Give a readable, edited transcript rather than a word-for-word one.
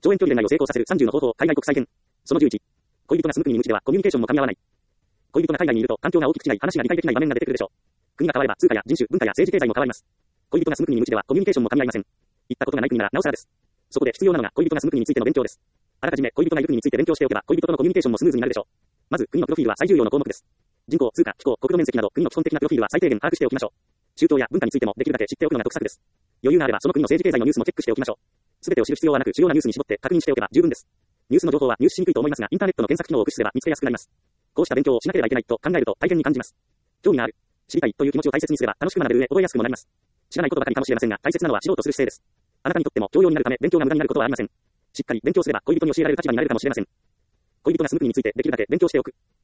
遠遠距離恋愛を成功させる30の方法、海外国際編。その11。恋人が住む国に無知ではコミュニケーションも噛み合わない。恋人が海外にいると環境が大きく違い、話が理解できない場面が出てくるでしょう。国が変われば通貨や人種、文化や政治経済も変わります。恋人が住む国に無知ではコミュニケーションも噛み合いません。行ったことがない国ならなおさらです。そこで必要なのが恋人が住む国についての勉強です。あらかじめ恋人がいる国について勉強しておけば恋人とのコミュニケーションもスムーズになるでしょう。まず国のプロフィールは最重要の項目です。人口、通貨、気候、国土面積など国の基本的なプロフィールは最低限把握しておきましょう。宗教や文化についてもできるだけ知っておくのが得策です。余裕があればその国の政治経済のニュースもチェックしておきましょう。すべてを知る必要はなく主要なニュースに絞って確認しておけば十分です。ニュースの情報は入手しにくいと思いますがインターネットの検索機能を駆使すれば見つけやすくなります。こうした勉強をしなければいけないと考えると大変に感じます。興味がある、知りたいという気持ちを大切にすれば楽しく学べる上覚えやすくもなります。知らないことばかりかもしれませんが大切なのは知ろうとする姿勢です。あなたにとっても教養になるため勉強が無駄になることはありません。しっかり勉強すれば恋人に教えられる立場になれるかもしれません。恋人が住む国についてできるだけ勉強しておく。